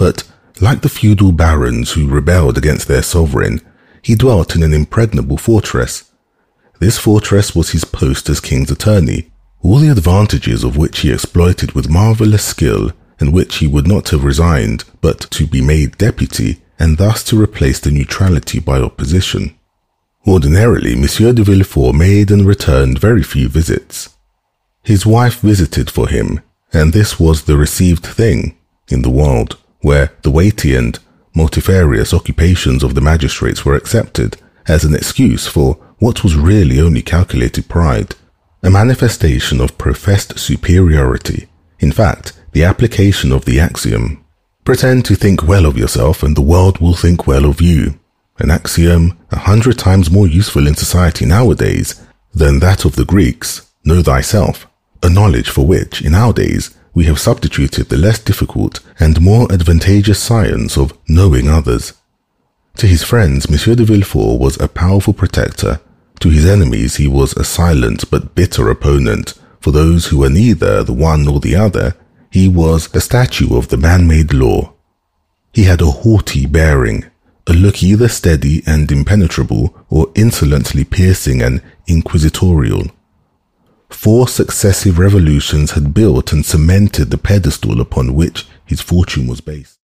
But, like the feudal barons who rebelled against their sovereign, he dwelt in an impregnable fortress. This fortress was his post as king's attorney, all the advantages of which he exploited with marvelous skill, and which he would not have resigned but to be made deputy, and thus to replace the neutrality by opposition. Ordinarily, Monsieur de Villefort made and returned very few visits. His wife visited for him, and this was the received thing in the world, where the weighty and multifarious occupations of the magistrates were accepted as an excuse for what was really only calculated pride, a manifestation of professed superiority, in fact, the application of the axiom, pretend to think well of yourself and the world will think well of you, an axiom 100 times more useful in society nowadays than that of the Greeks, know thyself, a knowledge for which, in our days, we have substituted the less difficult and more advantageous science of knowing others. To his friends, Monsieur de Villefort was a powerful protector. To his enemies, he was a silent but bitter opponent. For those who were neither the one nor the other, he was a statue of the man-made law. He had a haughty bearing, a look either steady and impenetrable or insolently piercing and inquisitorial. 4 successive revolutions had built and cemented the pedestal upon which his fortune was based.